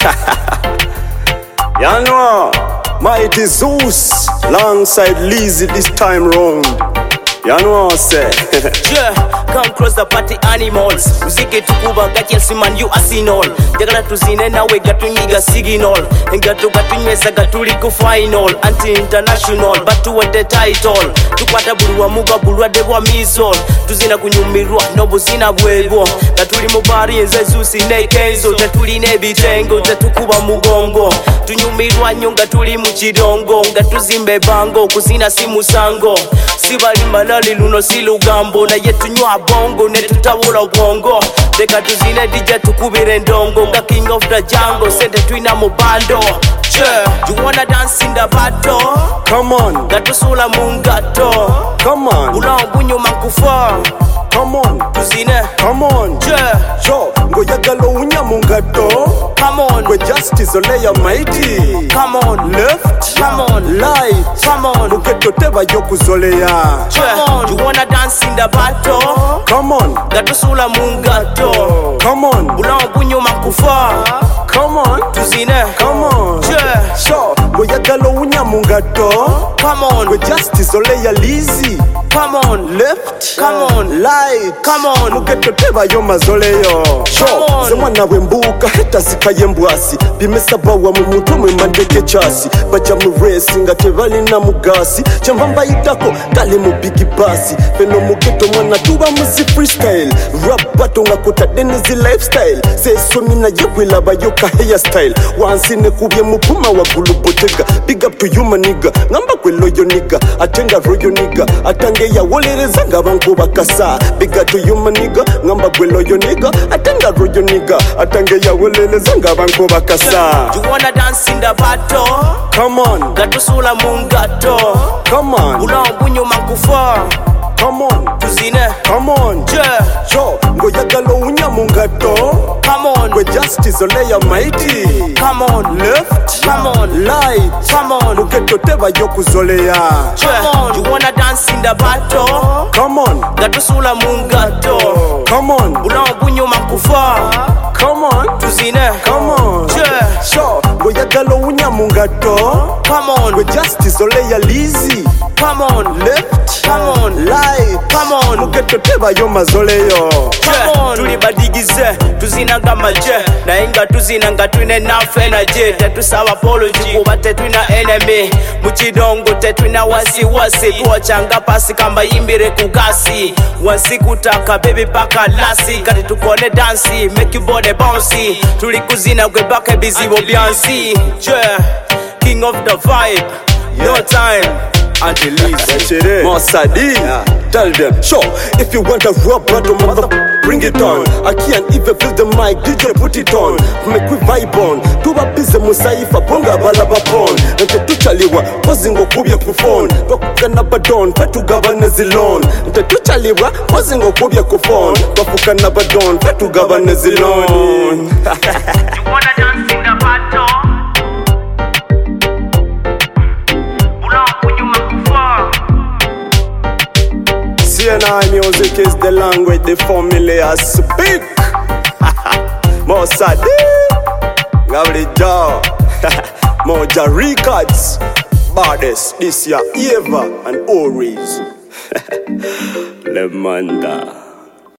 You know, Mighty Zeus alongside Lizzy this time round. You know what I say? Yeah, come cross the party animals. Muziki tukuba gati yasiman you asinol. Jagala tuzine nawe gatunyiga signal. Ngatu gatunyweza gatuli ku final. Anti-international, batu wete title. Tukwata bulwa muga bulwa debwa mizol. Tuzina kunyumirwa, nobu zina bwebo. Gatuli mubari nze Zusi ne Kenzo. Tatuli ne bitengo, tatukuba mugongo. Tunyumirwa nyonga tuli muchidongo. Ngatuzimbe bango, kuzina si musango. Sibali manali luno si lugambo. Na yetu nywa bongo, ne tutawula ubongo. Deka tuzine dija tukubire ndongo. Nga king of the jungle, sente tuina mubando. Yeah, you wanna dance in the battle? Come on. Gatusula mungato. Come on. Ulambunyo mankufa. Come on. Tuzine. Come on. Yeah. Yo, ngo yagalo unya mungato. Come on. Kwe justice oleya mighty. Come on. Left. Come on. Light. Come on. Muketo teba yokuzoleya. Yeah. Come on. You wanna dance in the battle? Come on. Gatusula mungato. Come on. Ulambunyo mankufa. Come on. Tuzine. Come on. Yeah. So, ngo yagalo unya mungato. Come on. Kwe justice oleya Lizzy. Come on. Left. Come on. Light. Come on. Muketo teba yo mazoleyo. Come on. Zemwana wembuka heta zikaye mbwasi. Bimesabawa mu muntu mwe mandege chasi. Baja mu race nga tebali na mugasi. Chambamba itako kali mu bigi basi. Feno muketo mwana tuba muzi freestyle. Rap bato nga kota denizi lifestyle. Seso mina yekwila bayoka hairstyle. Wansine kubye mupuma wa gulu botega. Big up to you maniga. Ngamba kwe loyo niga. Atenga royo niga. Atange ya wolereza nga banko bakasa. Big up to you maniga. Ngamba kwe loyo niga. Atenga royo niga. Atange ya wolereza nga banko bakasa. You wanna dance in the battle? Come on. Gatusula mungato. Come on. Ulambunyo mankufa. Come on. Tuzine. Come on. Yeah. Yo, ngo yagalo unya mungato. Come on. Kwe justice oleya mighty. Come on. Left. Come on. Light. Come on. Muketo teba yokuzoleya. Come on. You wanna dance in the battle? Come on. Gatusula mungato. Come on. Ulambunyo mankufa. Come on. Tuzine. Come on. Yeah. So, ngo yagalo unya mungato. Come on. Kwe justice oleya Lizzy. Come on. Left. Come on. Light. Come on. Muketo teba yo mazoleyo. Come on. Tuli badigize, tuzina nga maje. Na inga tuzina nga twine nafe na je. Tetusaba apology, kuba tetwina enemy. Muchidongo tetwina wasi. Tuwachanga pasi kamba imbire kugasi. Wansi kutaka baby paka lasi. Kati tukone dansi, make you body bouncy. Tuli kuzina kwe bake bizibo biansi. Yeah, king of the vibe. No time until Lizzy. Mosadi, tell them, sure, if you want a rap battle, mother, bring it on. I can't even feel the mic, DJ put it on. Make we vibe on. Tuba busy musaifa, bonga balabapon. Nte tuchaliwa, pozingo kubye kufon. Bakukana badon, fetu gabane zilon. Nte tuchaliwa, pozingo kubye kufon. Bakukana badon, fetu gabane zilon. You wanna dance in the battle? CNI music is the language, the formula speak. Mosadi, Gavli Jaw, Moja Records, Bardess, this year Eva and Oris. Lemanda.